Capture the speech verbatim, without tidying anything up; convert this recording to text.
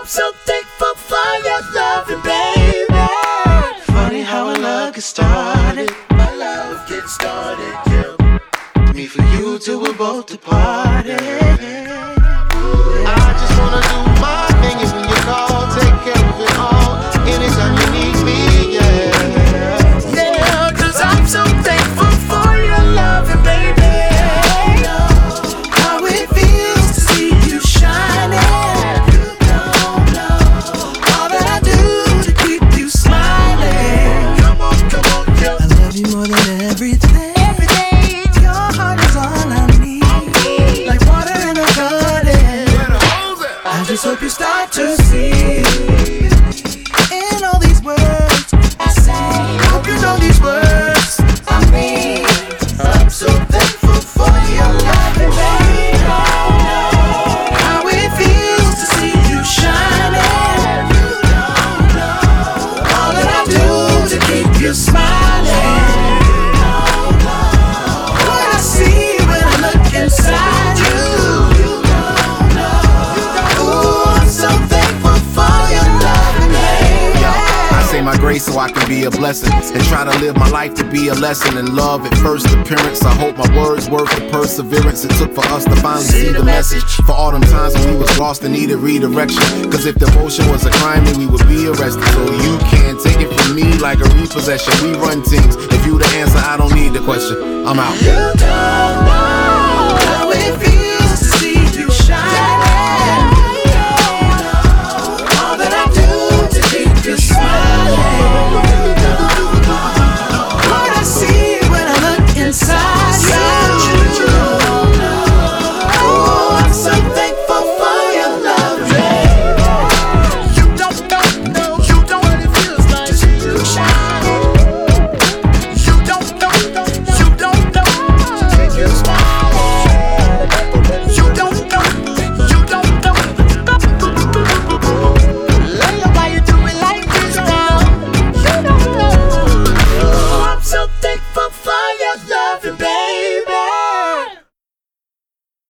so thankful for your loving, baby. Funny how our love gets started. My love gets started, yeah. Me for you till we're both departed. I just wanna do my thing, and when you call, take care of it all. Anytime you need me, yeah. Yeah, cause I'm so thankful for your loving, baby. How it feels to see you shining. You don't know all that I do to keep you smiling. Come on, come on, yeah. I love you more than everything. Everything. Your heart is all I need, like water in a garden. I just hope you start to see in all these words I say. Hope you know these words I mean. I'm so thankful for your love, baby. How it feels to see you shining. You don't know all that I do to keep you smiling. What I see when I look inside you. Ooh, I'm so thankful for your love, baby. I say my grace so I can be a blessing, and try to live my life to be a lesson in love at first appearance. I hope my words worth the perseverance it took for us to finally see the message. For all them times when we was lost and needed redirection, cause if devotion was a crime then we would be arrested. So you can't take it from me like a repossession. We run teams, if you the answer I don't need the question. I'm out. You don't know how it feels.